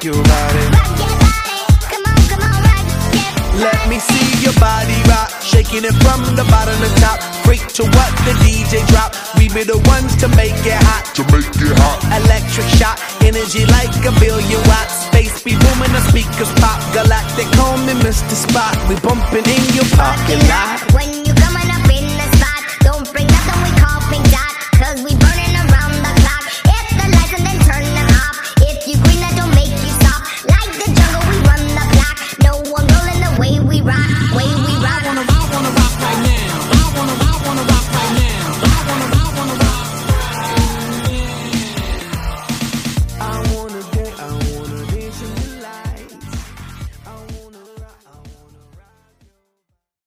your body. Come on, rock your body. Let me see your body rock, shaking it from the bottom to top. Freak to what the DJ drop. We be the ones to make it hot. Electric shock, energy like a billion watts. Space be booming, the speakers pop. Galactic, call me Mr. Spot. We bumping in your parking lot.